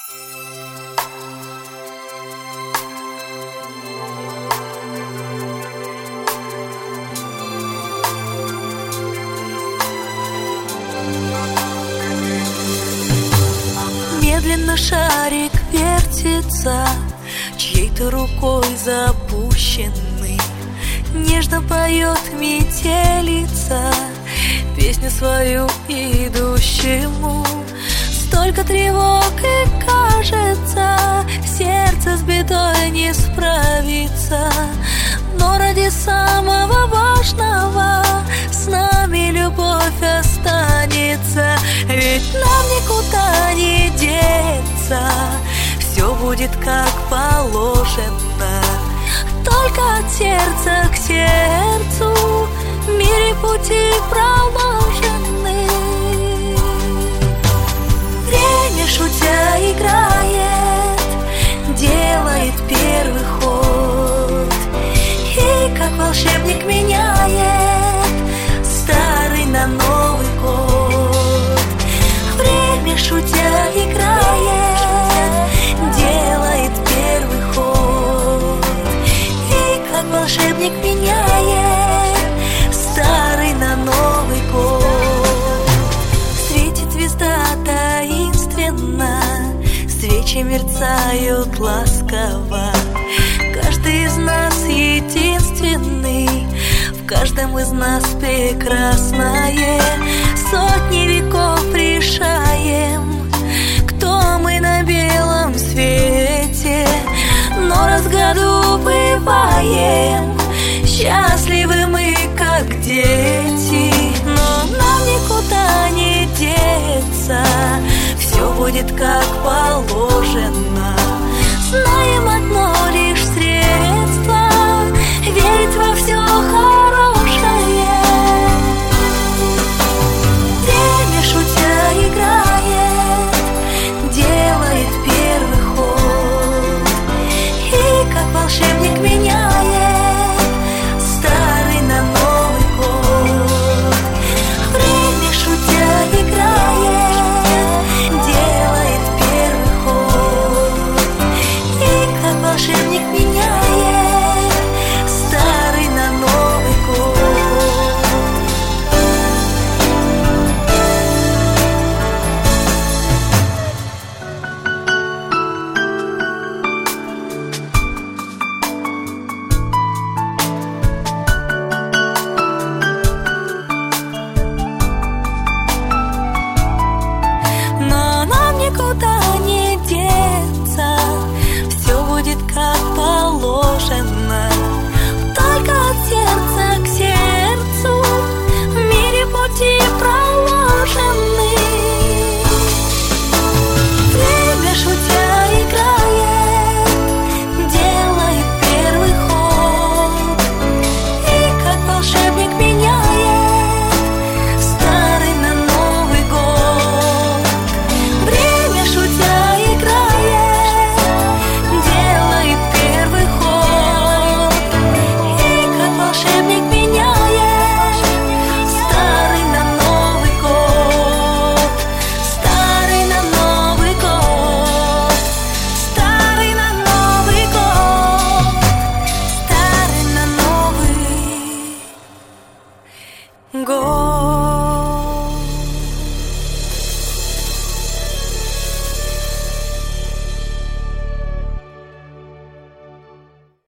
Медленно шарик вертится, чьей-то рукой запущенный. Нежно поет метелица песню свою идущему. Столько тревог, и кажется, сердце с бедой не справится. Но ради самого важного с нами любовь останется. Ведь нам никуда не деться, все будет как положено. Только от сердца к сердцу в мире пути проложены. Время, шутя, играет, делает первый ход, и как волшебник меняет старый на Новый год. Время, шутя, играет, делает первый ход, и как волшебник меняет старый на Новый год. Светит звезда таинственно, свечи мерцают ласково. Каждый из нас единственный, в каждом из нас прекрасное. Сотни веков решаем, кто мы на белом свете, но раз в году бываем счастливы мы, как дети. Но нам никуда не деться, все будет как положено.